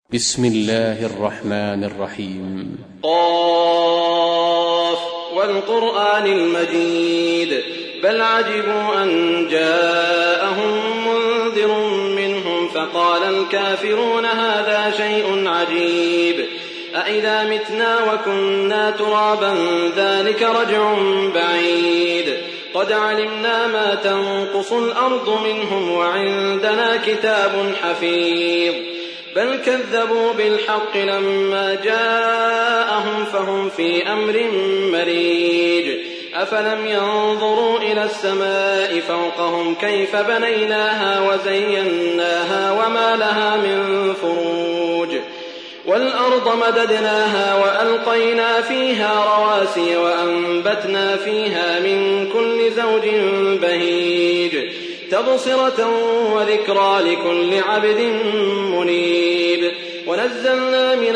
بسم الله الرحمن الرحيم. قاف والقرآن المجيد بل عجبوا أن جاءهم منذر منهم فقال الكافرون هذا شيء عجيب أإذا متنا وكنا ترابا ذلك رجع بعيد قد علمنا ما تنقص الأرض منهم وعندنا كتاب حفيظ بل كذبوا بالحق لما جاءهم فهم في أمر مريج أفلم ينظروا إلى السماء فوقهم كيف بنيناها وزيناها وما لها من فروج والأرض مددناها وألقينا فيها رواسي وأنبتنا فيها من كل زوج بهيج تبصرة وذكرى لكل عبد منيب ونزلنا من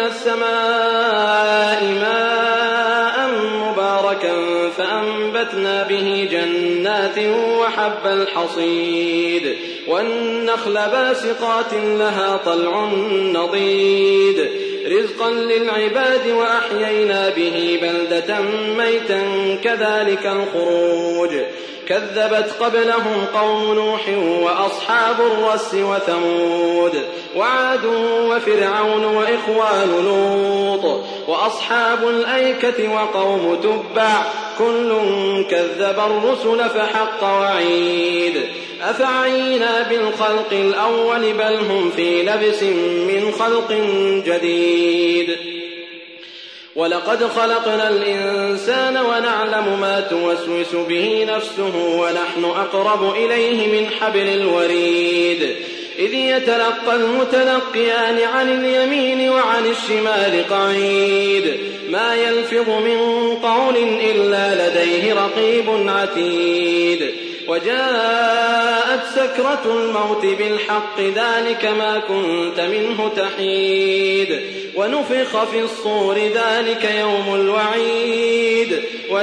السماء ماء مباركا فأنبتنا به جنات وحب الحصيد والنخل باسقات لها طلع نضيد رزقا للعباد وأحيينا به بلدة ميتا كذلك الخروج كذبت قبلهم قوم نوح وأصحاب الرس وثمود وعاد وفرعون وإخوان لوط وأصحاب الأيكة وقوم تبع كل كذب الرسل فحق وعيد أفعينا بالخلق الأول بل هم في لبس من خلق جديد ولقد خلقنا الإنسان ونعلم ما توسوس به نفسه ونحن أقرب إليه من حبل الوريد إذ يتلقى المتلقيان عن اليمين وعن الشمال قعيد ما يلفظ من قول إلا لديه رقيب عتيد وجاءت سكرة الموت بالحق ذلك ما كنت منه تحيد ونفخ في الصور ذلك يوم الوعيد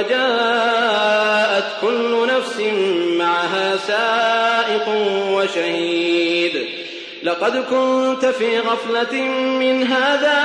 وجاءت كل نفس معها سائق وشهيد لقد كنت في غفلة من هذا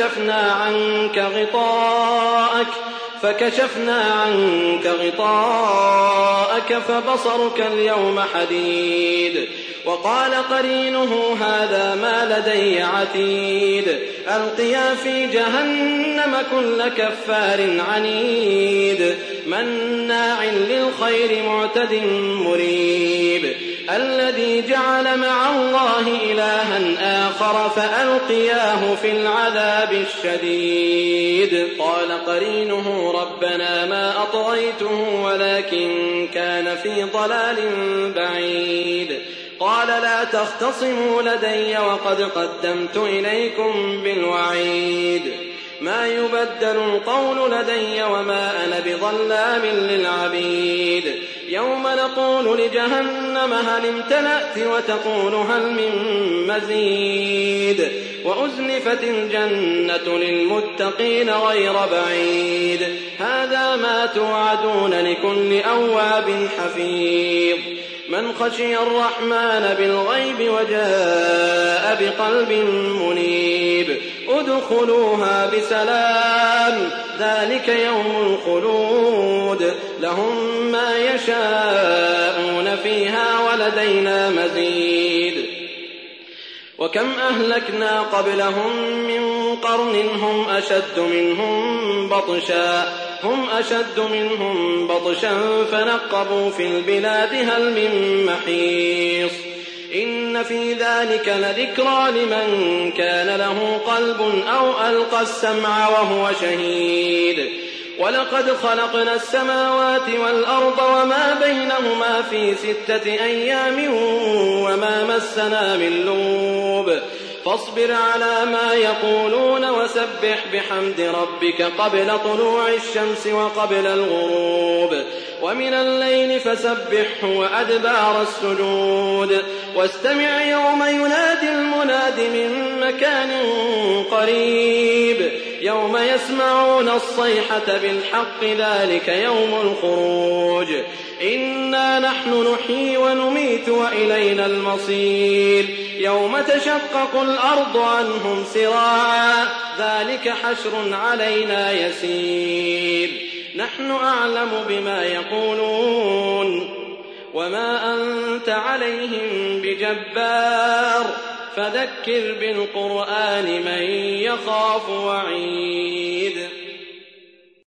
فكشفنا عنك غطاءك فبصرك اليوم حديد وقال قرينه هذا ما لدي عتيد ألقيا في جهنم كل كفار عنيد مناع للخير معتد مريب الذي جعل مع الله إلها آخر فألقياه في العذاب الشديد قال قرينه ربنا ما أطغيته ولكن كان في ضلال بعيد قال لا تختصموا لدي وقد قدمت إليكم بالوعيد ما يبدل القول لدي وما أنا بظلام للعبيد يوم نقول لجهنم هل امتلأت وتقول هل من مزيد وأزلفت الجنة للمتقين غير بعيد هذا ما توعدون لكل أواب حفيظ من خشي الرحمن بالغيب وجاء بقلب منيب ادخلوها بسلام ذلك يوم الخلود لهم ما يشاءون فيها ولدينا مزيد وكم أهلكنا قبلهم من قرن هم أشد منهم بطشا فنقبوا في البلاد هل من محيص إن في ذلك لذكرى لمن كان له قلب أو ألقى السمع وهو شهيد ولقد خلقنا السماوات والأرض وما بينهما في 6 أيام وما مسنا من لغوب فاصبر على ما يقولون وسبح بحمد ربك قبل طلوع الشمس وقبل الغروب ومن الليل فسبحه وأدبار السجود واستمع يوم ينادي المناد من مكان قريب يوم يسمعون الصيحة بالحق ذلك يوم الخروج إنا نحن نحيي ونميت وإلينا المصير يوم تشقق الأرض عنهم سراعا ذلك حشر علينا يسير نحن أعلم بما يقولون وما أنت عليهم بجبار فذكر بالقرآن من يخاف وعيد